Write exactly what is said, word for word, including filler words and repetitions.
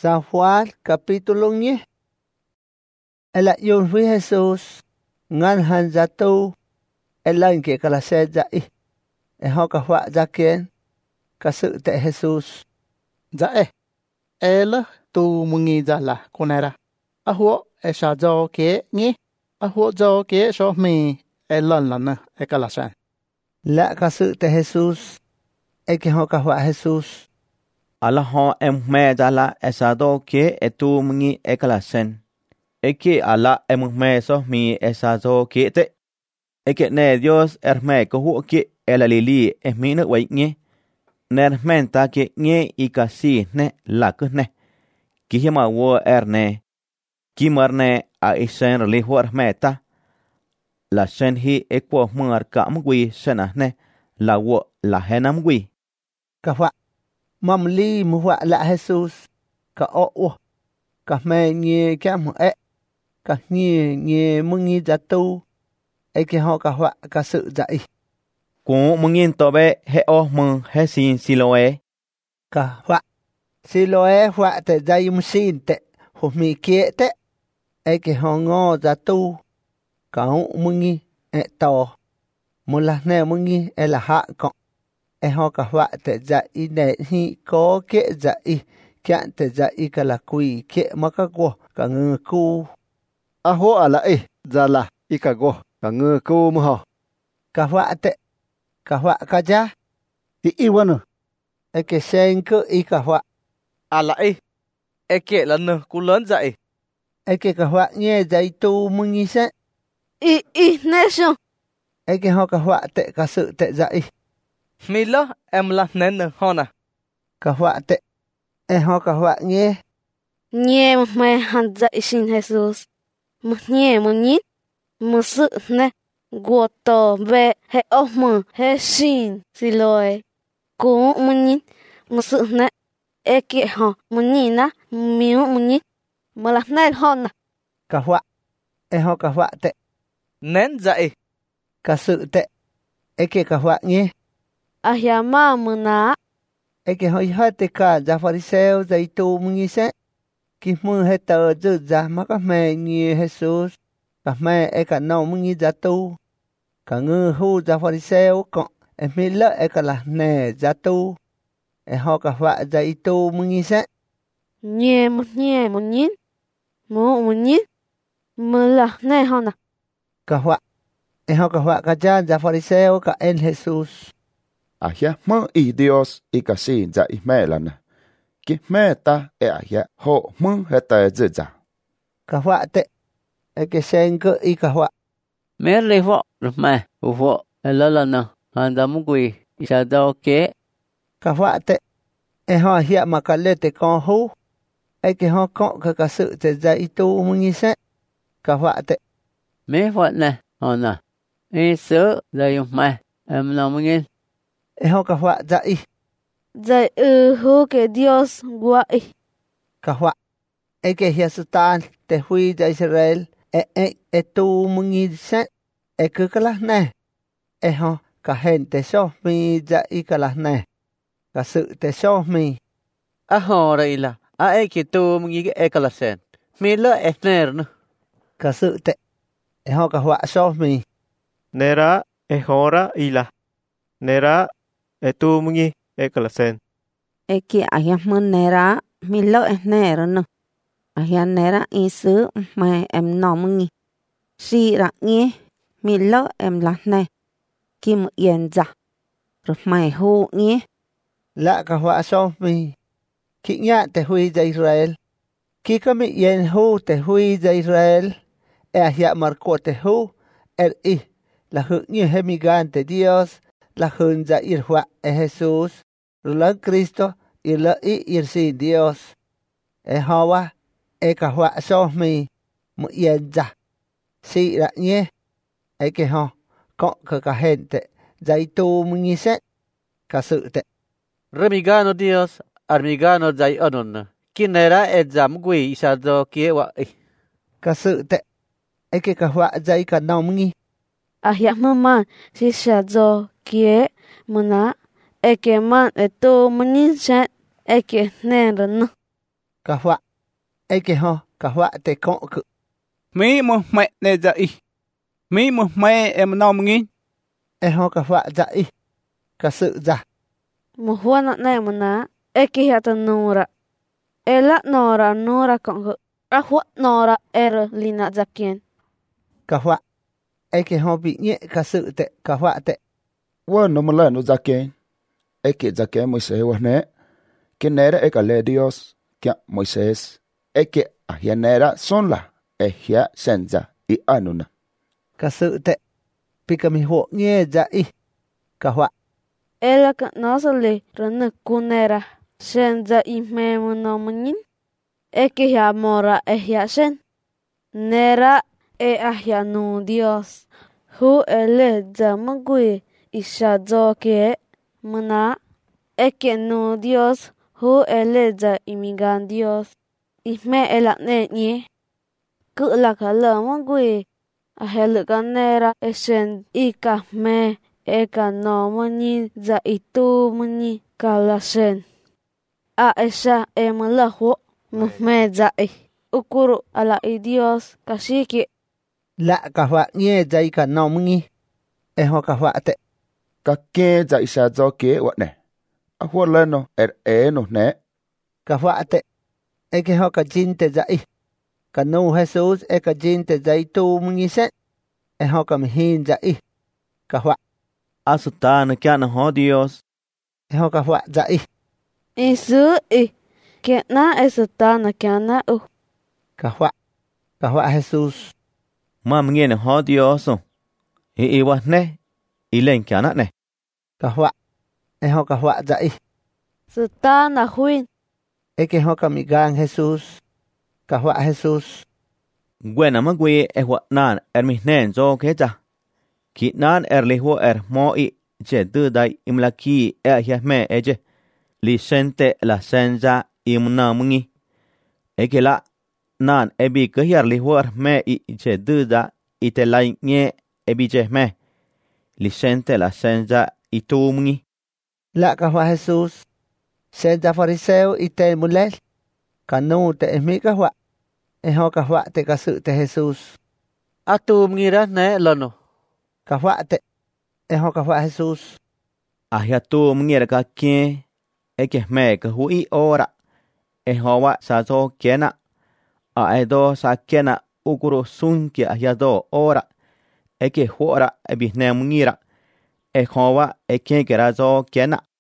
San Juan capítulo diez. El ayun fui Jesús, ngan han zatu, el lan ke kala se za i, e ho ka hwa za kien, ka sự te Jesus. Dạ e, e là tu mungi za la konera. A huo e sha zo ke ngi, a huo zo ke so mi e lan lan na e kala san. La ka sự te Jesus, e ke ho ka hwa Jesus. Ala ho em me za la e sa do ke e tu mungi e kala sen. Eke ala em me so mi e sa zo ke te. Eke ne Dios er me ko huo ke e la lili e mi na wai nge. Ner menta ke nge i ka si ne la ku ne. Ki hima wo er ne. Ki mar ne a i sen li huar meta. La sen hi e kwa mar ka mgui sena ne. La wo la hena mgui. Ka hwa, mam li mu hwa la Jesus. Ka o o, ka me nye kia mu e. Ka nye nye mungi za tu. E ke ho ka hwa ka sự za i. Cũng mừng nhìn tỏ bê hệ ô mừng hệ xin Siloe. Ka hwa, Siloe hwa te za yum sin te, hu mi kie te. E ke ho ngo za tu. Ka hu mungi e to. Mu la ne mungi e la ha ko. E ho ka hwa te za i ne hi ko ke za i. Kia te za i ka la kui ke maka go ka ngư ku. A huo ala e za la i ka go ka ngư ku mu ho. Ka hwa te. Ka hwa ka ja. Ti i wanu. E ke sen cơ i ka hwa. Ala e. E ke lần nè cú lớn dậy. E ke ka hwa nye za i tu mungi se. I i nè shung. E ke ho ka hwa te ka sự te za i. Mi lỡ em là nén nè hon à. Ka hwa te. E ho ka hwa nye. Nye me han dạy xin Jesus. Một nye một nhít. Một sự nè. Gua to về hệ ốc mơ hệ xin xin lỗi. Cú một nhít. Một sự nè. E kệ họ một nhít ná. Miếu một nhít. Mà là nén hon à. Ka hwa. E ho ka hwa te. Nén dậy. Ka sự te. E ke ka hwa nye. A ya ma mơ ná. E ke hoi ha te ka za fariseo za i tu mungi se. Ki mu he tờ dư za ma ka me nye Jesus. Ka me e ka no mungi za tu. Ka ngư hu za fariseo ko. E mi le e ka la ne za tu. E ho ka hwa za i tu mungi se. Nye một nye một nhít. Một một nhít. Mà là nén hon à. Ka hwa. E ho ka hwa ka ja za fariseo ka en Jesus. Ahia mơ i Dios i ka si za i me la na. Ki me ta e ahia ho mơ he ta zi za. Ka hwa te. E ke sen cơ i ka hwa. Mẹ lê vợ rồi mẹ, phụ vợ, lỡ lần nào, hắn đã muốn quỳ, sao đâu kế. Ka hwa te. E ho hia ma ka le te kon hu. E ke ho kon ka ka sự te za i tu mungi se. Ka hwa te. Mẹ vợ nè, hòn à, ê sớ, rồi dùng mẹ, em nào muốn nghe. E ho ka hwa za i. Dạy ư hô ke Dios gua i. Ka hwa. E ke hia satan te hui za Israel. E e e tu mungi se. E ke ka la ne. E ho ka hen te so mi za i ka la ne. Ka sự te so mi. A hò đây là. A e ke tu mungi e kala sen. Mi lỡ e nén nè. Ka sự te. E ho ka hwa so mi. Nera e hora ila. Nera e tu mungi e kala sen. E ki ahia mơ nera mi lỡ e nera nè. Ahia nera i sứ mà em nọ mơ nghi. Si ra nghe mi lỡ em là nè. Ki mơ yên za. Rồi mày hô nghe. La ka hwa so mi. Ki nya te hui za Israel. Ki ka mi yen hu te hui za Israel. E ahia mar ko te hu. Er i. La hu nye he mi gan te Dios. La hun za ir hwa e Jesus. Rula Cristo. Ir la i ir si Dios. E hawa. E ka hwa so mi. Mu yen za. Si ra nye. E ke ho. Ko ka ka hen te. Za i tu mungi se. Ka sự te. Remigano Dios. Armigano dạy ơn. Kinera e zam quỳ isa do kia wa i. Ka sự te. E ke ka hwa za i ka no mungi. A ya mơ man. Si sa do kia. Mơ ná. E ke man e tu mungi se. E ke nén rồi nè. Kahwa. Eke ho kahwa te kon ku. Mi mo me ne dai. Mi mo me em no mngi. E ho kahwa dai. Ka sự za. Mo huana ne mana eke hata nora. Ela nora nora kon ku. Ahwa nora er lina zakien. Kahwa. Eke ho bị nhẹ ka sự te kahwa te. Wa no mala no zake. Eke zake Moises wa ne. Kenera eka le Dios kia Moises. Eke ahianera son la. Ehia senza i anuna. Ka sự te. Pika mi ho nhẹ dai. Kahwa. Ela ka nasale rana kunera. Senza i memo no manin. Eke ya mora ehia sen. Nera e ahia no Dios. Hu ele zamagui isha zoke mana. Eke no Dios. Hu ele za imigan Dios. Isme ela ne nye. Cứ là cả lỡ magui. Ahia luka nera e sen i ka me. E ka no mani za itu mani ka la sen. A esa e malaho. Muhme zai. Ukuru ala i Dios kasiki. La kahwa nhẹ dai ka no mngi. E ho kahwa te. Ka ke za isa zo ke wa ne. A hua le no er e no ne. Kahwa te. Eke ho ka jin te zai. Ka no Jesus e ka jin te zai tu mngi sen. E ho ka mihin zai. Kahwa. Asutan kia na ho Dios. E ho kahwa zai. Isu i. Kena esata na kiana u. Kahwa. Kahwa Jesus. Ma mngi na ho Dios. I i wa ne. I len kia na ne. Kahwa. E ho kahwa zai. Sata na huin. Eke ho ka migan Jesus. Kahwa Jesus. Gwena magui e wa nan er mi nen zo ke cha. Ki nan er li ho er mo i. Je du dai imlaki e ahia me eje. Li sente la senza imna mungi. Eke la nan ebi ke hiar li ho er me i je du da i te lai nye ebi je me. Li sente la senza i tu mungi. La kahwa Jesus. Senza fariseo i te mulel. Ka no te emi kahwa. E ho kahwa te ka sự te Jesus. Atu mengira ne lono. Kahwa te. E ho kahwa Jesus. Ahia tu mengira ka kien. Eke me ka hui ora. E hoa sa zo kena. A edo sa kena ukuru sunki ahia do ora. Eke huora e bisne mengira. E hoa e kien kera zo kena.